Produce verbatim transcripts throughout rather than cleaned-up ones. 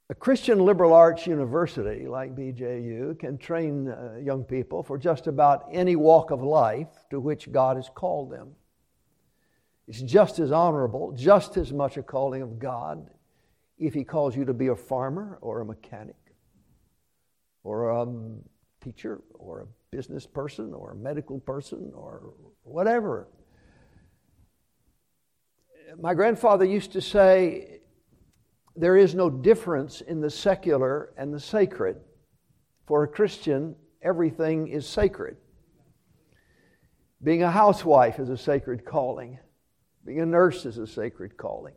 A Christian liberal arts university like B J U can train uh, young people for just about any walk of life to which God has called them. It's just as honorable, just as much a calling of God if He calls you to be a farmer or a mechanic or a teacher or a business person or a medical person or whatever. My grandfather used to say, there is no difference in the secular and the sacred. For a Christian, everything is sacred. Being a housewife is a sacred calling. Being a nurse is a sacred calling.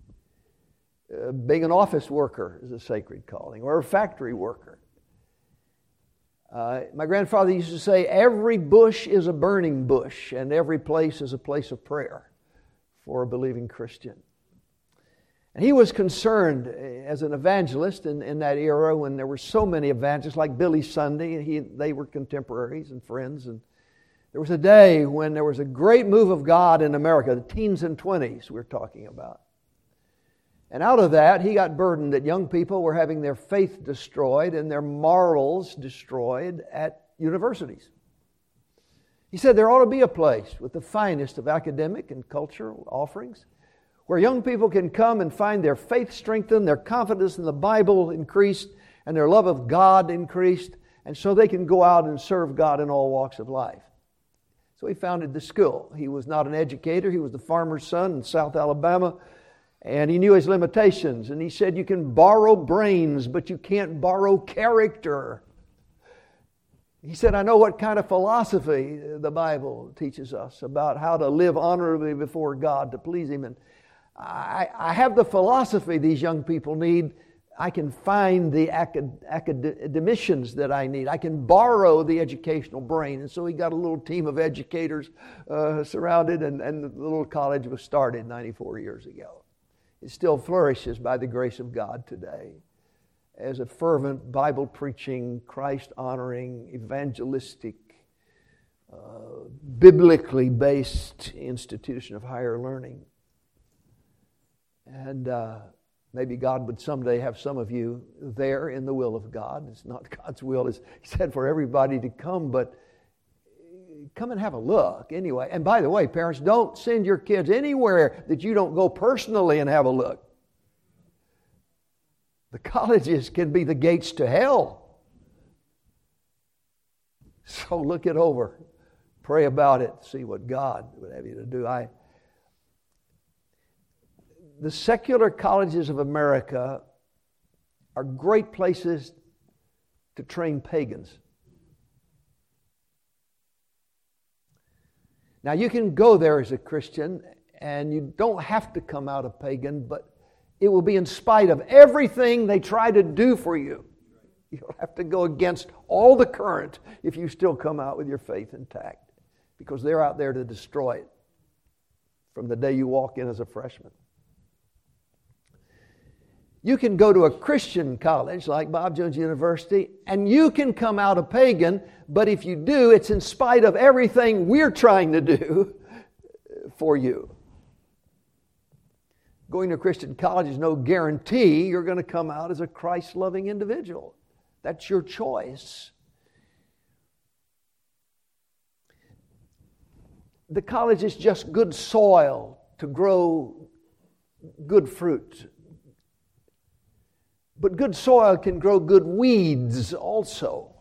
Uh, being an office worker is a sacred calling, or a factory worker. Uh, my grandfather used to say, every bush is a burning bush, and every place is a place of prayer for a believing Christian. And he was concerned as an evangelist in, in that era when there were so many evangelists, like Billy Sunday. He, they were contemporaries and friends. And there was a day when there was a great move of God in America, the teens and twenties we're talking about. And out of that, he got burdened that young people were having their faith destroyed and their morals destroyed at universities. He said there ought to be a place with the finest of academic and cultural offerings where young people can come and find their faith strengthened, their confidence in the Bible increased, and their love of God increased, and so they can go out and serve God in all walks of life. So he founded the school. He was not an educator. He was the farmer's son in South Alabama, and he knew his limitations. And he said, you can borrow brains, but you can't borrow character. He said, I know what kind of philosophy the Bible teaches us about how to live honorably before God to please Him. And I, I have the philosophy these young people need. I can find the acad, academicians that I need. I can borrow the educational brain. And so he got a little team of educators uh, surrounded, and, and the little college was started ninety-four years ago. It still flourishes by the grace of God today as a fervent, Bible-preaching, Christ-honoring, evangelistic, uh, biblically based institution of higher learning. And uh, maybe God would someday have some of you there in the will of God. It's not God's will, as He said, for everybody to come, but come and have a look anyway. And by the way, parents, don't send your kids anywhere that you don't go personally and have a look. The colleges can be the gates to hell. So look it over. Pray about it. See what God would have you to do. I... The secular colleges of America are great places to train pagans. Now, you can go there as a Christian, and you don't have to come out a pagan, but it will be in spite of everything they try to do for you. You'll have to go against all the current if you still come out with your faith intact, because they're out there to destroy it from the day you walk in as a freshman. You can go to a Christian college like Bob Jones University, and you can come out a pagan, but if you do, it's in spite of everything we're trying to do for you. Going to a Christian college is no guarantee you're going to come out as a Christ-loving individual. That's your choice. The college is just good soil to grow good fruit. But good soil can grow good weeds also.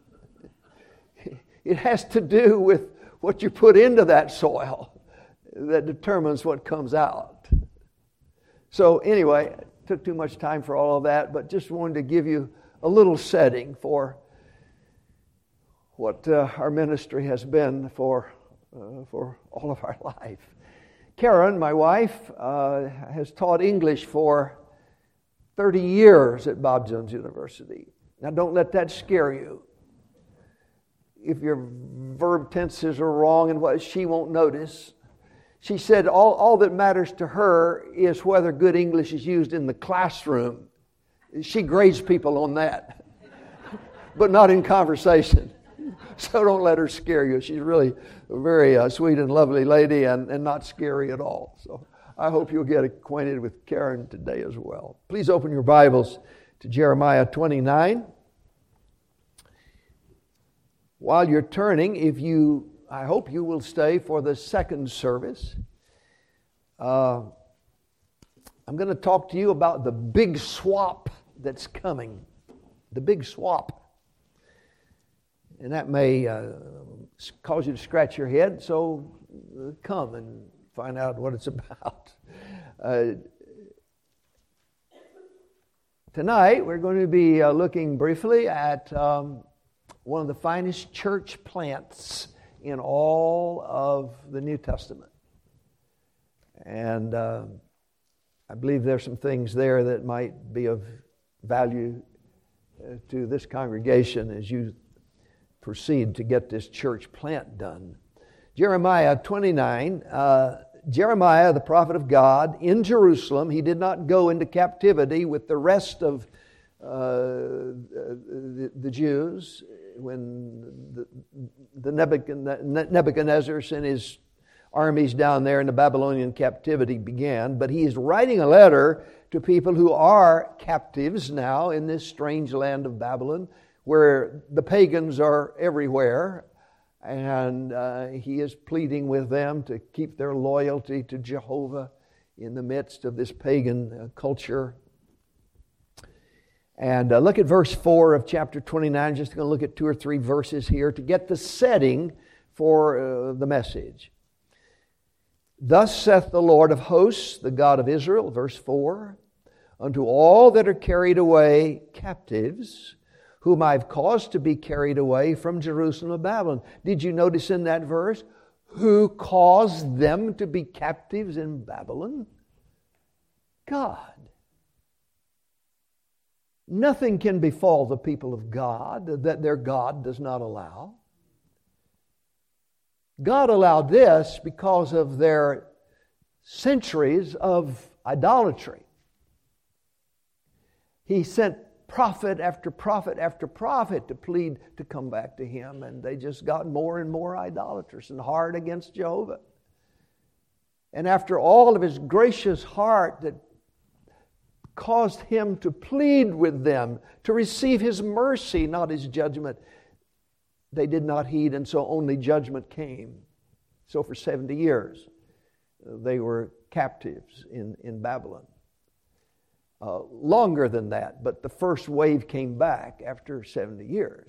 It has to do with what you put into that soil that determines what comes out. So anyway, it took too much time for all of that, but just wanted to give you a little setting for what uh, our ministry has been for, uh, for all of our life. Karen, my wife, uh, has taught English for thirty years at Bob Jones University. Now don't let that scare you. If your verb tenses are wrong and what, she won't notice. She said all, all that matters to her is whether good English is used in the classroom. She grades people on that, but not in conversation. So don't let her scare you. She's really a very uh, sweet and lovely lady, and, and not scary at all. So I hope you'll get acquainted with Karen today as well. Please open your Bibles to Jeremiah twenty-nine. While you're turning, if you, I hope you will stay for the second service. Uh, I'm going to talk to you about the big swap that's coming. The big swap. And that may uh, cause you to scratch your head, so come and find out what it's about. Uh, tonight, we're going to be uh, looking briefly at um, one of the finest church plants in all of the New Testament. And uh, I believe there's some things there that might be of value uh, to this congregation as you proceed to get this church plant done. Jeremiah twenty-nine, uh, Jeremiah, the prophet of God, in Jerusalem, he did not go into captivity with the rest of uh, the, the Jews when the, the Nebuchadnezzar and his armies down there in the Babylonian captivity began. But he is writing a letter to people who are captives now in this strange land of Babylon, where the pagans are everywhere. And uh, he is pleading with them to keep their loyalty to Jehovah in the midst of this pagan uh, culture. And uh, look at verse four of chapter twenty-nine. Just going to look at two or three verses here to get the setting for uh, the message. Thus saith the Lord of hosts, the God of Israel, verse four, unto all that are carried away captives, whom I've caused to be carried away from Jerusalem to Babylon. Did you notice in that verse, who caused them to be captives in Babylon? God. Nothing can befall the people of God that their God does not allow. God allowed this because of their centuries of idolatry. He sent prophet after prophet after prophet to plead to come back to Him, and they just got more and more idolatrous and hard against Jehovah. And after all of His gracious heart that caused Him to plead with them, to receive His mercy, not His judgment, they did not heed, and so only judgment came. So for seventy years, they were captives in, in Babylon. Uh, longer than that, but the first wave came back after seventy years.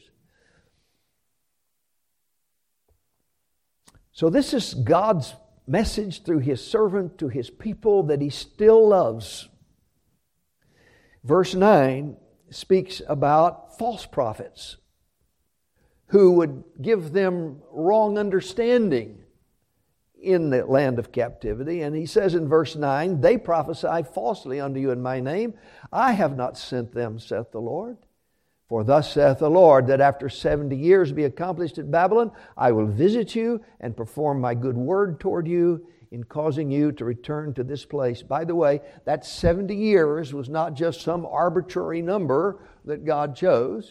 So this is God's message through His servant to His people that He still loves. Verse nine speaks about false prophets who would give them wrong understanding in the land of captivity. And he says in verse nine, they prophesy falsely unto you in my name. I have not sent them, saith the Lord. For thus saith the Lord, that after seventy years be accomplished at Babylon, I will visit you and perform my good word toward you in causing you to return to this place. By the way, that seventy years was not just some arbitrary number that God chose.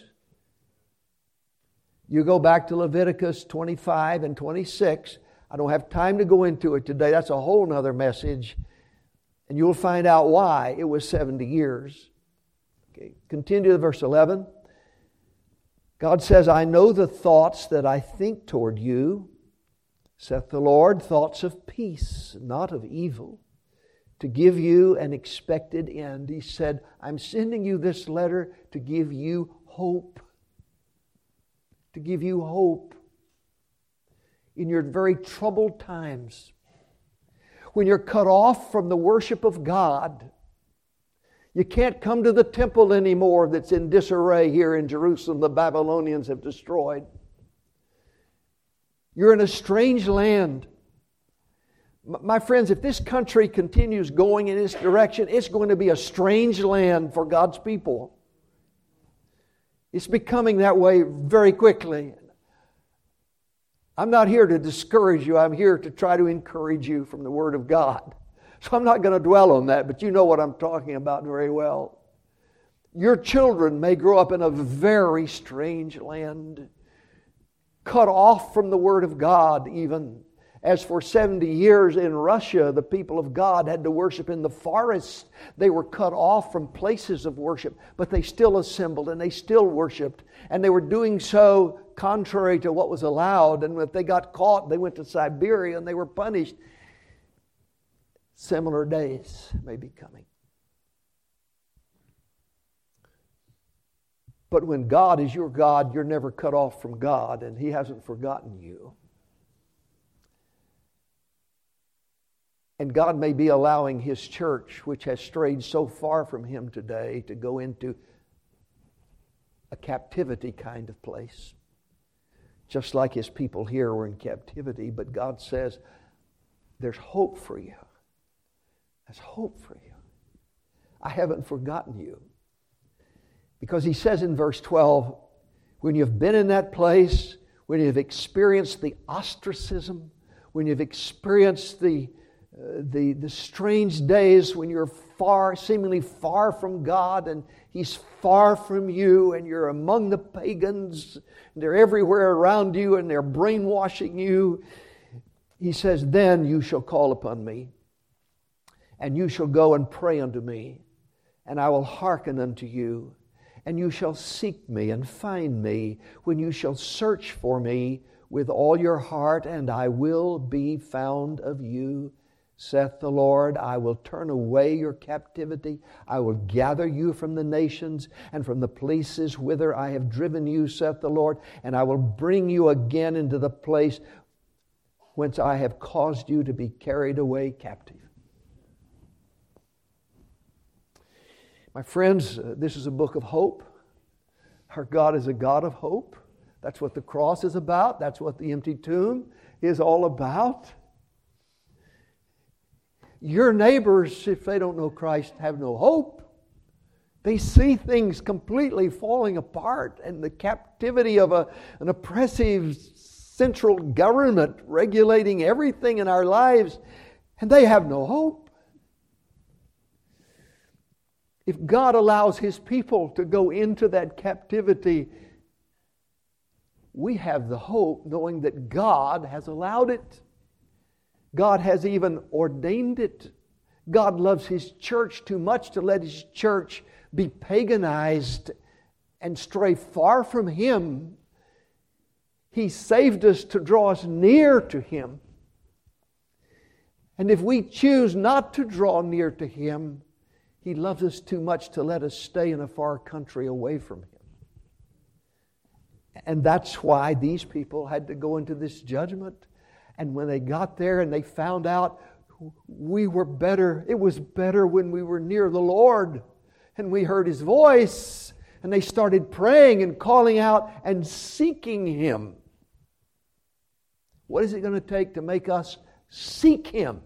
You go back to Leviticus twenty-five and twenty-six. I don't have time to go into it today. That's a whole other message. And you'll find out why it was seventy years. Okay, continue to verse eleven. God says, I know the thoughts that I think toward you, saith the Lord, thoughts of peace, not of evil, to give you an expected end. He said, I'm sending you this letter to give you hope. To give you hope in your very troubled times. When you're cut off from the worship of God. You can't come to the temple anymore that's in disarray here in Jerusalem. The Babylonians have destroyed. You're in a strange land. My friends, if this country continues going in this direction, it's going to be a strange land for God's people. It's becoming that way very quickly. I'm not here to discourage you. I'm here to try to encourage you from the Word of God. So I'm not going to dwell on that, but you know what I'm talking about very well. Your children may grow up in a very strange land, cut off from the Word of God even. As for seventy years in Russia, the people of God had to worship in the forest. They were cut off from places of worship, but they still assembled and they still worshiped. And they were doing so contrary to what was allowed. And if they got caught, they went to Siberia and they were punished. Similar days may be coming. But when God is your God, you're never cut off from God, and He hasn't forgotten you. And God may be allowing His church, which has strayed so far from Him today, to go into a captivity kind of place. Just like His people here were in captivity. But God says, there's hope for you. There's hope for you. I haven't forgotten you. Because He says in verse twelve, when you've been in that place, when you've experienced the ostracism, when you've experienced the Uh, the, the strange days when you're far, seemingly far from God, and He's far from you, and you're among the pagans, and they're everywhere around you, and they're brainwashing you. He says, then you shall call upon me, and you shall go and pray unto me, and I will hearken unto you, and you shall seek me and find me when you shall search for me with all your heart, and I will be found of you, saith the Lord. I will turn away your captivity. I will gather you from the nations and from the places whither I have driven you, saith the Lord, and I will bring you again into the place whence I have caused you to be carried away captive. My friends, uh, this is a book of hope. Our God is a God of hope. That's what the cross is about. That's what the empty tomb is all about. Your neighbors, if they don't know Christ, have no hope. They see things completely falling apart and the captivity of a, an oppressive central government regulating everything in our lives, and they have no hope. If God allows His people to go into that captivity, we have the hope knowing that God has allowed it. God has even ordained it. God loves His church too much to let His church be paganized and stray far from Him. He saved us to draw us near to Him. And if we choose not to draw near to Him, He loves us too much to let us stay in a far country away from Him. And that's why these people had to go into this judgment. And when they got there and they found out we were better, it was better when we were near the Lord and we heard His voice, and they started praying and calling out and seeking Him. What is it going to take to make us seek Him?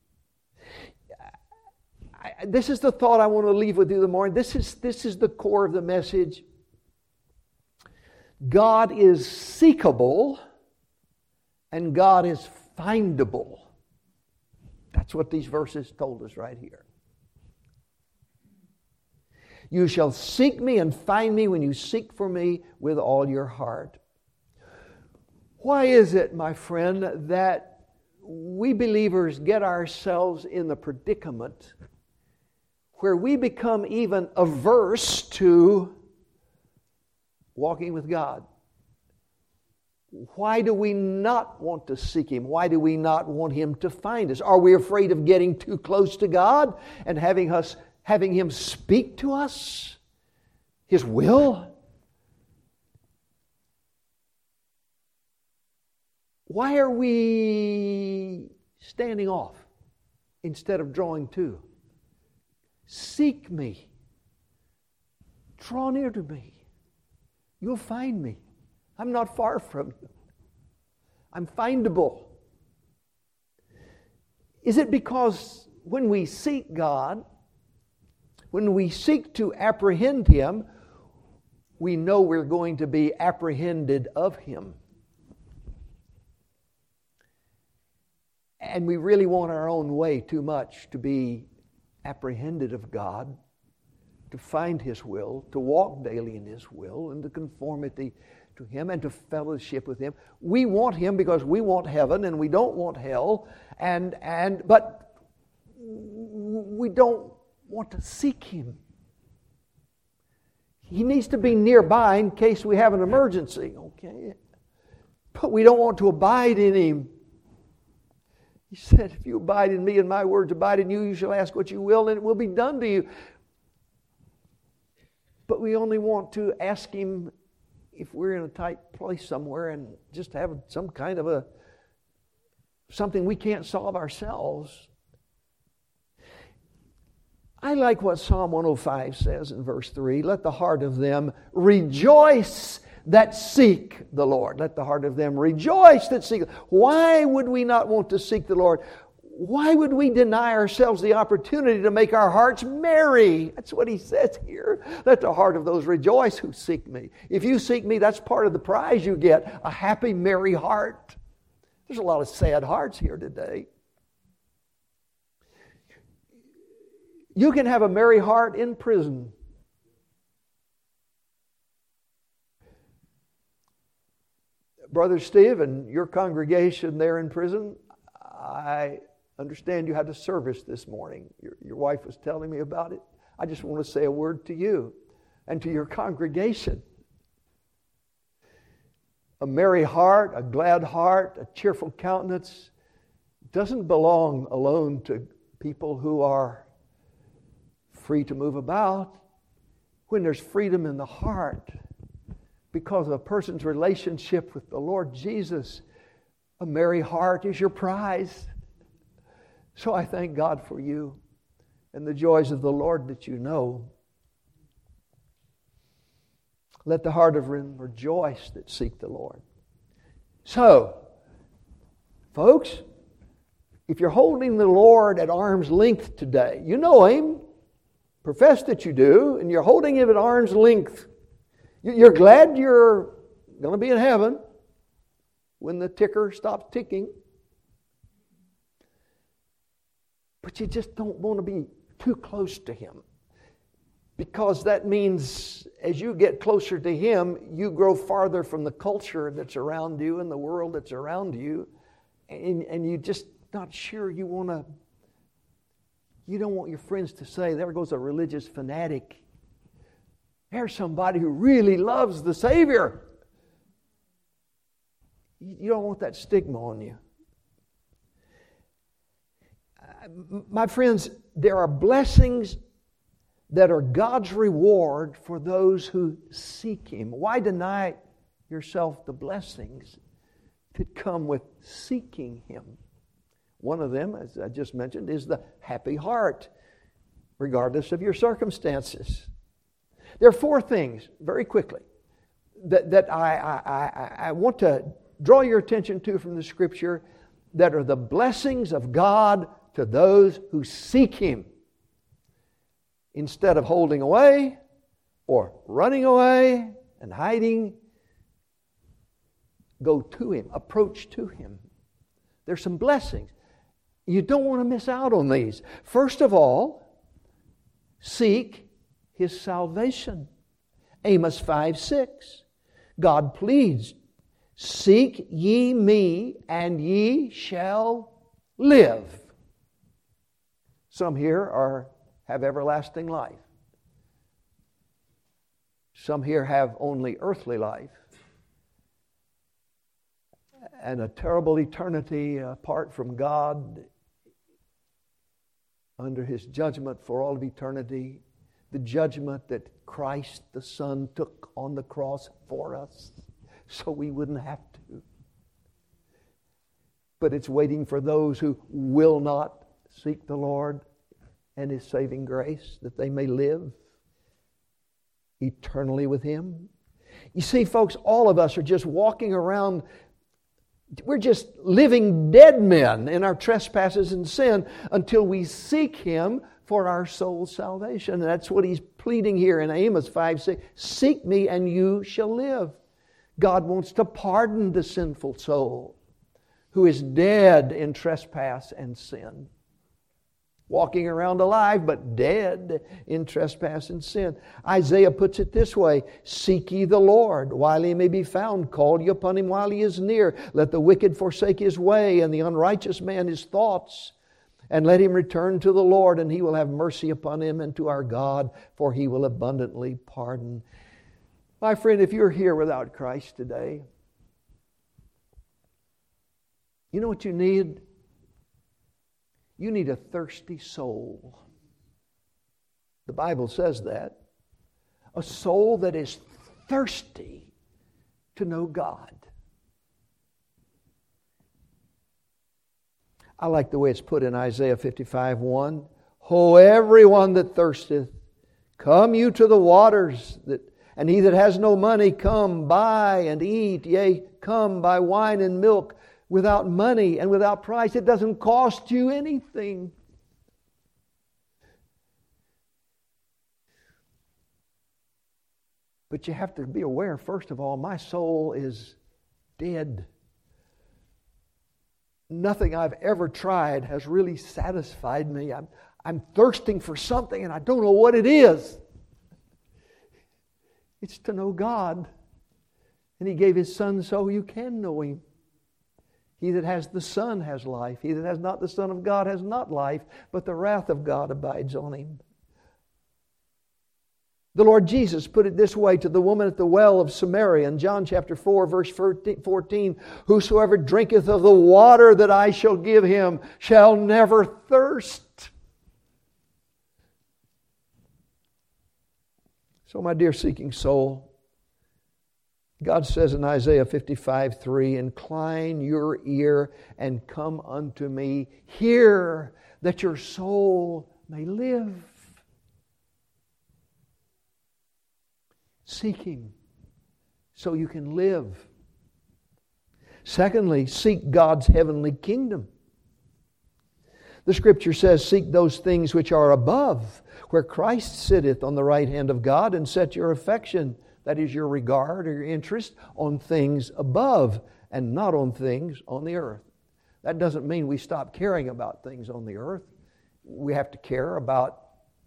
I, this is the thought I want to leave with you this morning. This is, this is the core of the message. God is seekable and God is findable. That's what these verses told us right here. You shall seek me and find me when you seek for me with all your heart. Why is it, my friend, that we believers get ourselves in the predicament where we become even averse to walking with God? Why do we not want to seek Him? Why do we not want Him to find us? Are we afraid of getting too close to God and having us, having Him speak to us His will? Why are we standing off instead of drawing to? Seek me. Draw near to me. You'll find me. I'm not far from you. I'm findable. Is it because when we seek God, when we seek to apprehend Him, we know we're going to be apprehended of Him? And we really want our own way too much to be apprehended of God, to find His will, to walk daily in His will, in the conformity to Him and to fellowship with Him. We want Him because we want heaven and we don't want hell. And, and but we don't want to seek Him. He needs to be nearby in case we have an emergency. Okay? But we don't want to abide in Him. He said, if you abide in me and my words abide in you, you shall ask what you will and it will be done to you. But we only want to ask Him if we're in a tight place somewhere and just have some kind of a, something we can't solve ourselves. I like what Psalm one oh five says in verse three. Let the heart of them rejoice that seek the Lord. Let the heart of them rejoice that seek. Why would we not want to seek the Lord? Why would we deny ourselves the opportunity to make our hearts merry? That's what he says here. Let the heart of those rejoice who seek me. If you seek me, that's part of the prize you get. A happy, merry heart. There's a lot of sad hearts here today. You can have a merry heart in prison. Brother Steve and your congregation there in prison, I understand you had a service this morning. Your, your wife was telling me about it. I just want to say a word to you and to your congregation. A merry heart, a glad heart, a cheerful countenance doesn't belong alone to people who are free to move about. When there's freedom in the heart because of a person's relationship with the Lord Jesus, a merry heart is your prize. So I thank God for you and the joys of the Lord that you know. Let the heart of them rejoice that seek the Lord. So, folks, if you're holding the Lord at arm's length today, you know Him, profess that you do, and you're holding Him at arm's length. You're glad you're going to be in heaven when the ticker stops ticking. But you just don't want to be too close to Him. Because that means as you get closer to Him, you grow farther from the culture that's around you and the world that's around you. And, and you're just not sure you want to, you don't want your friends to say, there goes a religious fanatic. There's somebody who really loves the Savior. You don't want that stigma on you. My friends, there are blessings that are God's reward for those who seek Him. Why deny yourself the blessings that come with seeking Him? One of them, as I just mentioned, is the happy heart, regardless of your circumstances. There are four things, very quickly, that, that I, I, I, I want to draw your attention to from the Scripture that are the blessings of God to those who seek Him. Instead of holding away or running away and hiding, go to Him, approach to Him. There's some blessings. You don't want to miss out on these. First of all, seek His salvation. Amos five six. God pleads, seek ye me, and ye shall live. Some here are have everlasting life. Some here have only earthly life. And a terrible eternity apart from God under His judgment for all of eternity. The judgment that Christ the Son took on the cross for us so we wouldn't have to. But it's waiting for those who will not seek the Lord and His saving grace, that they may live eternally with Him. You see, folks, all of us are just walking around, we're just living dead men in our trespasses and sin until we seek Him for our soul's salvation. And that's what He's pleading here in Amos five six. Seek me and you shall live. God wants to pardon the sinful soul who is dead in trespass and sin. walking around alive, but dead in trespass and sin. Isaiah puts it this way, seek ye the Lord while he may be found. Call ye upon him while he is near. Let the wicked forsake his way, and the unrighteous man his thoughts. And let him return to the Lord, and he will have mercy upon him, and to our God, for he will abundantly pardon. My friend, if you're here without Christ today, you know what you need? You need a thirsty soul. The Bible says that. A soul that is thirsty to know God. I like the way it's put in Isaiah fifty-five one. Ho, everyone that thirsteth, come you to the waters, that, and he that has no money, come buy and eat. Yea, come buy wine and milk without money and without price. It doesn't cost you anything. But you have to be aware, first of all, my soul is dead. Nothing I've ever tried has really satisfied me. I'm, I'm thirsting for something and I don't know what it is. It's to know God. And He gave His Son so you can know Him. He that has the Son has life. He that has not the Son of God has not life, but the wrath of God abides on him. The Lord Jesus put it this way to the woman at the well of Samaria in John chapter four, verse fourteen. Whosoever drinketh of the water that I shall give him shall never thirst. So my dear seeking soul, God says in Isaiah fifty-five three, incline your ear and come unto me. Hear that your soul may live. Seek Him so you can live. Secondly, seek God's heavenly kingdom. The Scripture says, seek those things which are above, where Christ sitteth on the right hand of God, and set your affection, that is your regard or your interest, on things above and not on things on the earth. That doesn't mean we stop caring about things on the earth. We have to care about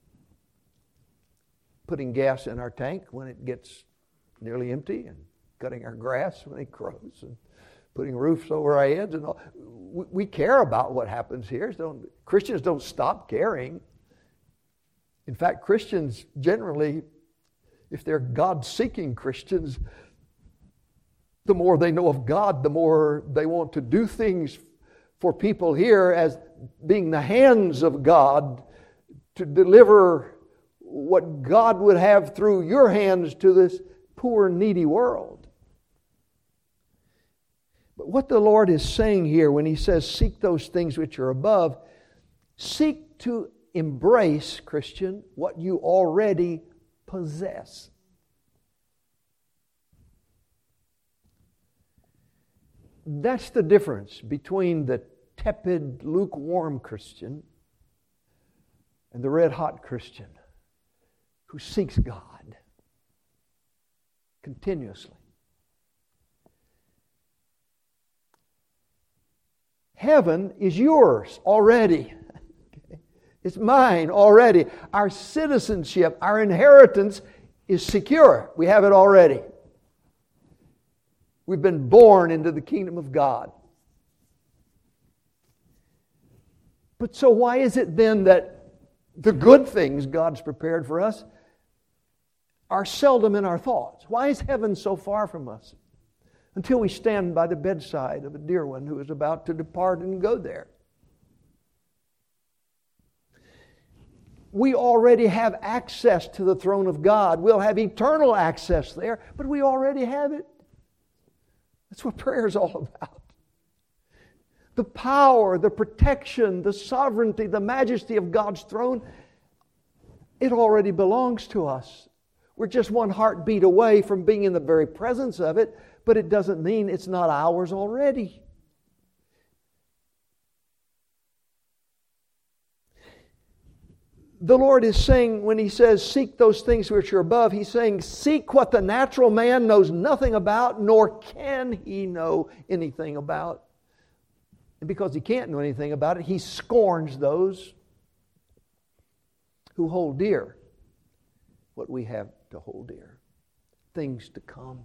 putting gas in our tank when it gets nearly empty, and cutting our grass when it grows, and putting roofs over our heads, and all. We, we care about what happens here. So Christians don't stop caring. In fact, Christians generally, if they're God-seeking Christians, the more they know of God, the more they want to do things for people here as being the hands of God to deliver what God would have through your hands to this poor, needy world. But what the Lord is saying here when He says, seek those things which are above, seek to embrace, Christian, what you already possess. That's the difference between the tepid, lukewarm Christian and the red-hot Christian who seeks God continuously. Heaven is yours already. It's mine already. Our citizenship, our inheritance is secure. We have it already. We've been born into the kingdom of God. But so why is it then that the good things God's prepared for us are seldom in our thoughts? Why is heaven so far from us? Until we stand by the bedside of a dear one who is about to depart and go there. We already have access to the throne of God. We'll have eternal access there, but we already have it. That's what prayer is all about. The power, the protection, the sovereignty, the majesty of God's throne, it already belongs to us. We're just one heartbeat away from being in the very presence of it, but it doesn't mean it's not ours already. The Lord is saying, when He says, seek those things which are above, He's saying, seek what the natural man knows nothing about, nor can he know anything about. And because he can't know anything about it, he scorns those who hold dear what we have to hold dear, things to come.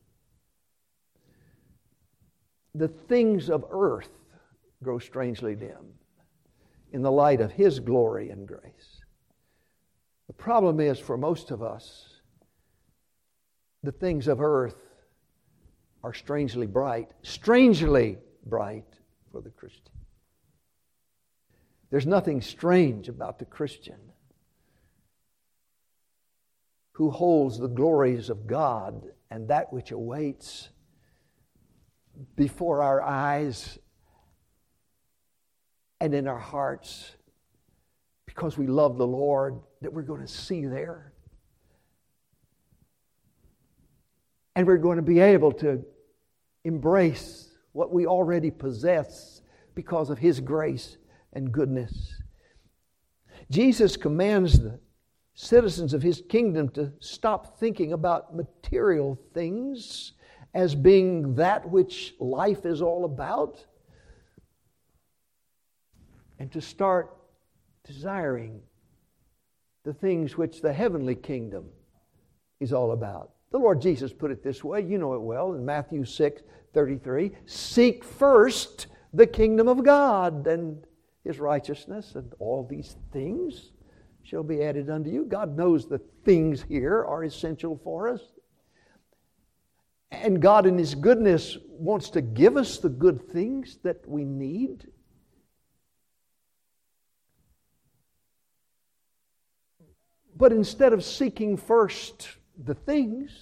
The things of earth grow strangely dim in the light of His glory and grace. The problem is, for most of us, the things of earth are strangely bright, strangely bright for the Christian. There's nothing strange about the Christian who holds the glories of God and that which awaits before our eyes and in our hearts, because we love the Lord, that we're going to see there. And we're going to be able to embrace what we already possess because of His grace and goodness. Jesus commands the citizens of His kingdom to stop thinking about material things as being that which life is all about, and to start desiring the things which the heavenly kingdom is all about. The Lord Jesus put it this way, you know it well, in Matthew six thirty-three, seek first the kingdom of God and His righteousness, and all these things shall be added unto you. God knows the things here are essential for us. And God in His goodness wants to give us the good things that we need. But instead of seeking first the things,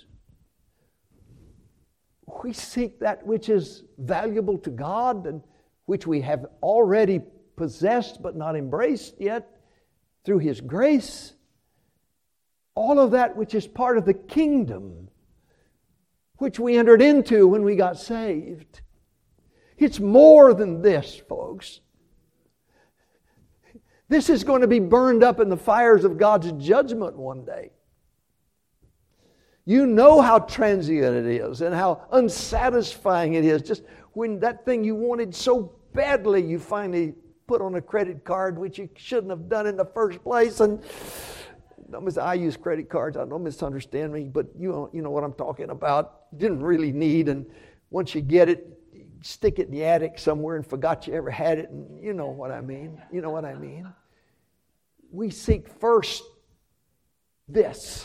we seek that which is valuable to God and which we have already possessed but not embraced yet through His grace. All of that which is part of the kingdom which we entered into when we got saved. It's more than this, folks. This is going to be burned up in the fires of God's judgment one day. You know how transient it is and how unsatisfying it is. Just when that thing you wanted so badly, you finally put on a credit card, which you shouldn't have done in the first place. And I use credit cards. I don't misunderstand me, but you know, you know what I'm talking about. Didn't really need, and once you get it, you stick it in the attic somewhere and forgot you ever had it, and you know what I mean. You know what I mean. We seek first this,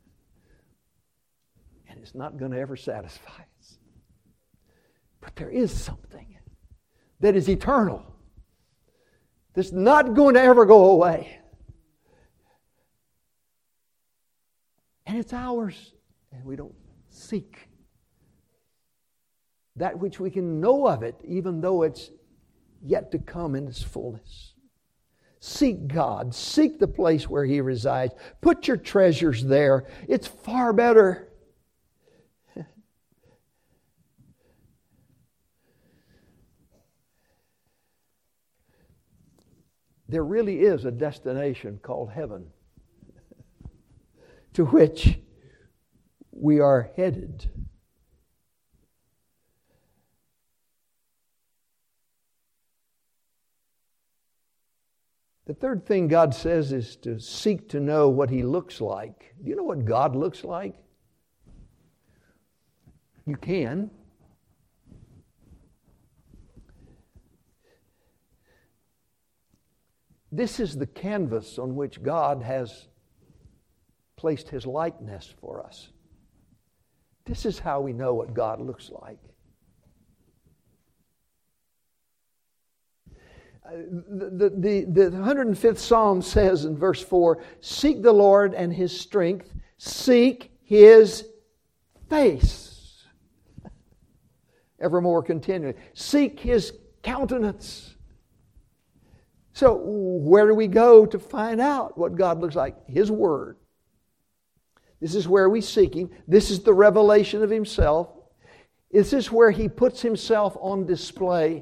and it's not going to ever satisfy us. But there is something that is eternal, that's not going to ever go away. And it's ours, and we don't seek that which we can know of it, even though it's yet to come in its fullness. Seek God. Seek the place where He resides. Put your treasures there. It's far better. There really is a destination called heaven, to which we are headed. The third thing God says is to seek to know what He looks like. Do you know what God looks like? You can. This is the canvas on which God has placed His likeness for us. This is how we know what God looks like. Uh, the, the, the, the one hundred fifth Psalm says in verse four, seek the Lord and His strength, seek His face. Evermore continually. Seek His countenance. So where do we go to find out what God looks like? His Word. This is where we seek Him. This is the revelation of Himself. This is where He puts Himself on display.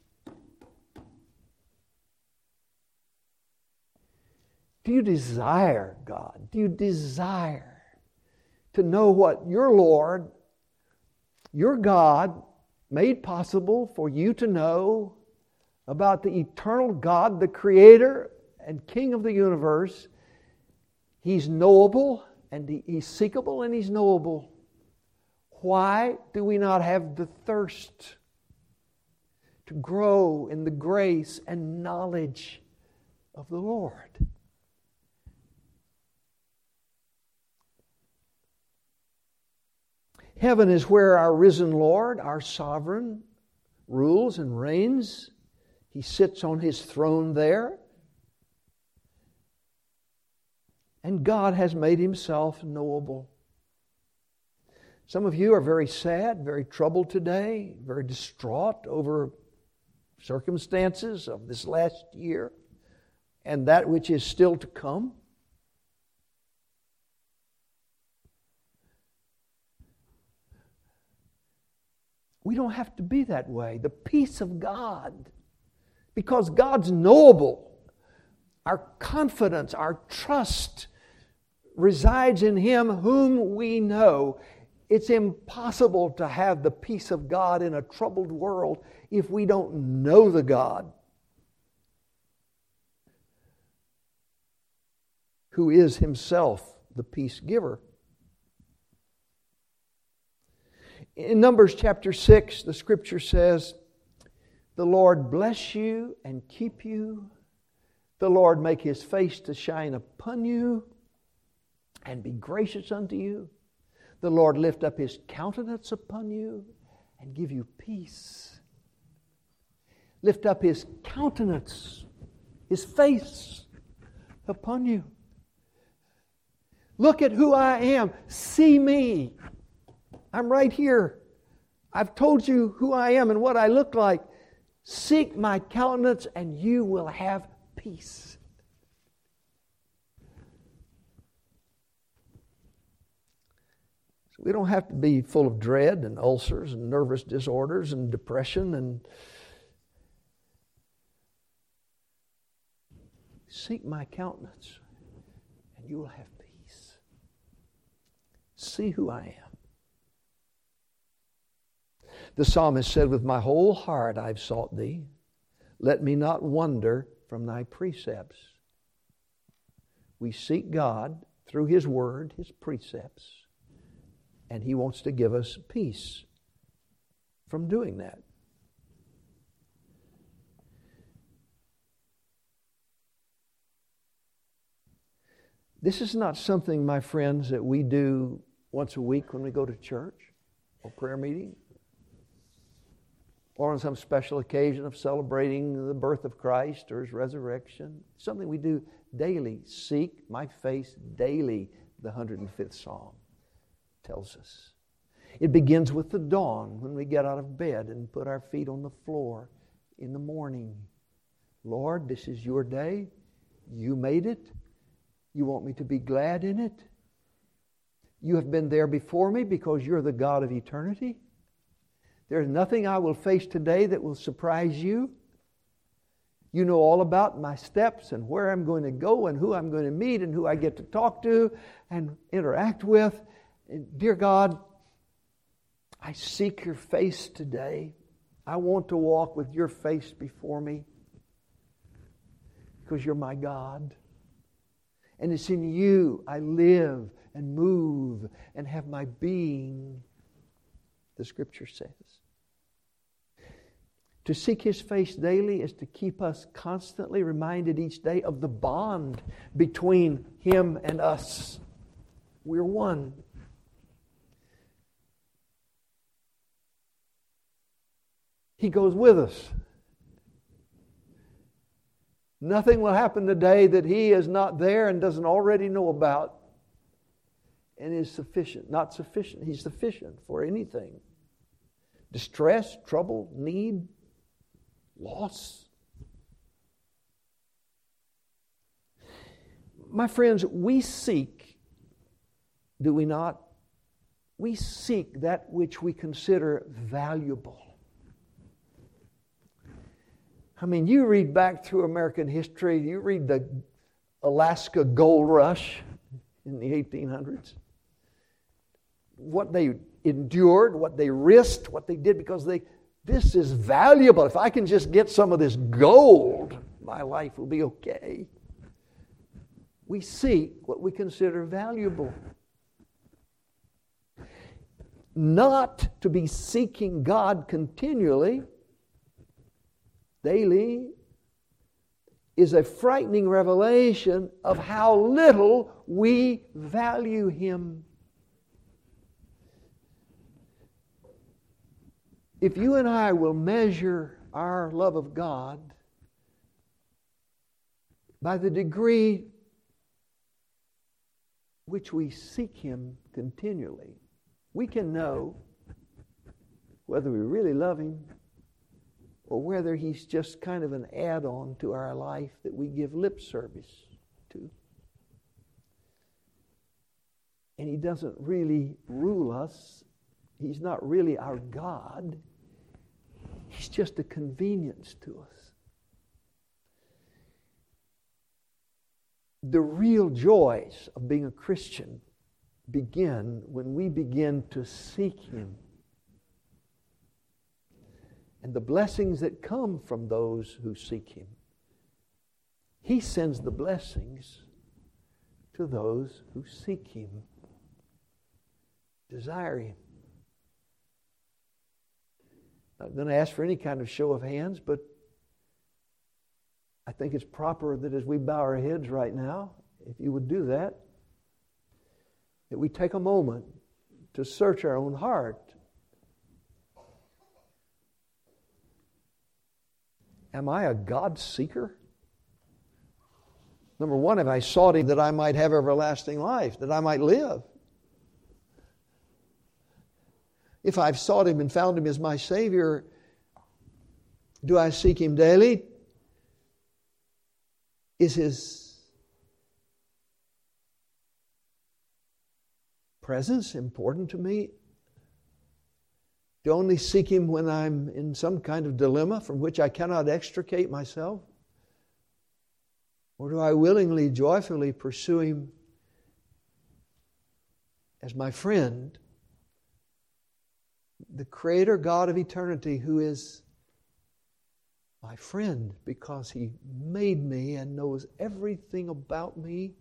Do you desire God? Do you desire to know what your Lord, your God, made possible for you to know about the eternal God, the Creator and King of the universe, He's knowable, and he, He's seekable, and He's knowable. Why do we not have the thirst to grow in the grace and knowledge of the Lord? Heaven is where our risen Lord, our sovereign, rules and reigns. He sits on His throne there. And God has made Himself knowable. Some of you are very sad, very troubled today, very distraught over circumstances of this last year and that which is still to come. We don't have to be that way. The peace of God, because God's knowable, our confidence, our trust resides in Him whom we know. It's impossible to have the peace of God in a troubled world if we don't know the God who is Himself the peace giver. In Numbers chapter six, the Scripture says, "The Lord bless you and keep you. The Lord make His face to shine upon you and be gracious unto you. The Lord lift up His countenance upon you and give you peace." Lift up His countenance, His face upon you. Look at who I am. See me. I'm right here. I've told you who I am and what I look like. Seek my countenance and you will have peace. So we don't have to be full of dread and ulcers and nervous disorders and depression and seek my countenance and you will have peace. See who I am. The psalmist said, "With my whole heart I've sought Thee. Let me not wander from Thy precepts." We seek God through His Word, His precepts, and He wants to give us peace from doing that. This is not something, my friends, that we do once a week when we go to church or prayer meeting, or on some special occasion of celebrating the birth of Christ or His resurrection. It's something we do daily. Seek my face daily, the one hundred fifth Psalm tells us. It begins with the dawn when we get out of bed and put our feet on the floor in the morning. Lord, this is your day. You made it. You want me to be glad in it. You have been there before me because you're the God of eternity. There's nothing I will face today that will surprise you. You know all about my steps and where I'm going to go and who I'm going to meet and who I get to talk to and interact with. And dear God, I seek your face today. I want to walk with your face before me because you're my God. And it's in you I live and move and have my being, the Scripture says. To seek His face daily is to keep us constantly reminded each day of the bond between Him and us. We're one. He goes with us. Nothing will happen today that He is not there and doesn't already know about and is sufficient. Not sufficient. He's sufficient for anything. Distress, trouble, need, loss. My friends, we seek, do we not? We seek that which we consider valuable. I mean, you read back through American history, you read the Alaska Gold Rush in the eighteen hundreds. What they endured, what they risked, what they did because they, this is valuable. If I can just get some of this gold, my life will be okay. We seek what we consider valuable. Not to be seeking God continually, daily, is a frightening revelation of how little we value Him. If you and I will measure our love of God by the degree which we seek Him continually, we can know whether we really love Him or whether He's just kind of an add-on to our life that we give lip service to. And He doesn't really rule us. He's not really our God. He's just a convenience to us. The real joys of being a Christian begin when we begin to seek Him. And the blessings that come from those who seek Him. He sends the blessings to those who seek Him, desire Him. Not going to ask for any kind of show of hands, but I think it's proper that as we bow our heads right now, if you would do that, that we take a moment to search our own heart. Am I a God seeker? Number one, have I sought Him that I might have everlasting life, that I might live? If I've sought Him and found Him as my Savior, do I seek Him daily? Is His presence important to me? Do I only seek Him when I'm in some kind of dilemma from which I cannot extricate myself? Or do I willingly, joyfully pursue Him as my friend, the Creator God of eternity, who is my friend because He made me and knows everything about me,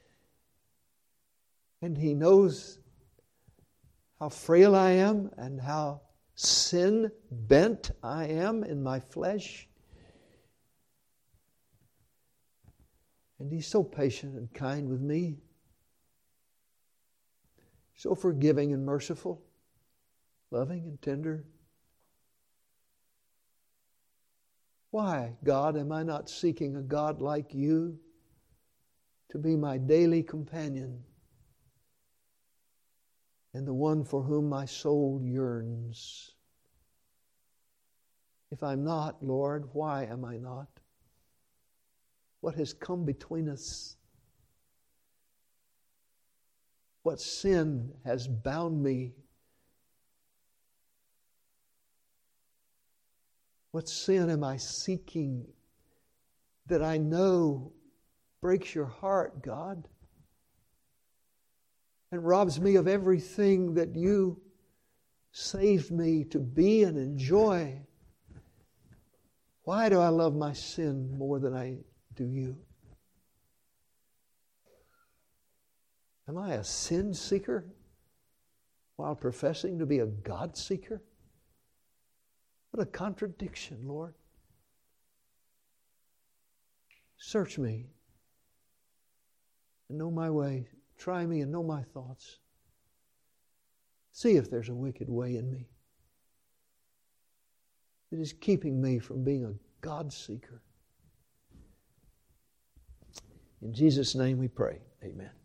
and He knows how frail I am and how sin-bent I am in my flesh. And He's so patient and kind with me, so forgiving and merciful, loving and tender. Why, God, am I not seeking a God like You to be my daily companion and the one for whom my soul yearns? If I'm not, Lord, why am I not? What has come between us? What sin has bound me? What sin am I seeking that I know breaks Your heart, God, and robs me of everything that You saved me to be and enjoy? Why do I love my sin more than I do You? Am I a sin seeker while professing to be a God seeker? What a contradiction, Lord. Search me and know my way. Try me and know my thoughts. See if there's a wicked way in me that is keeping me from being a God seeker. In Jesus' name we pray. Amen.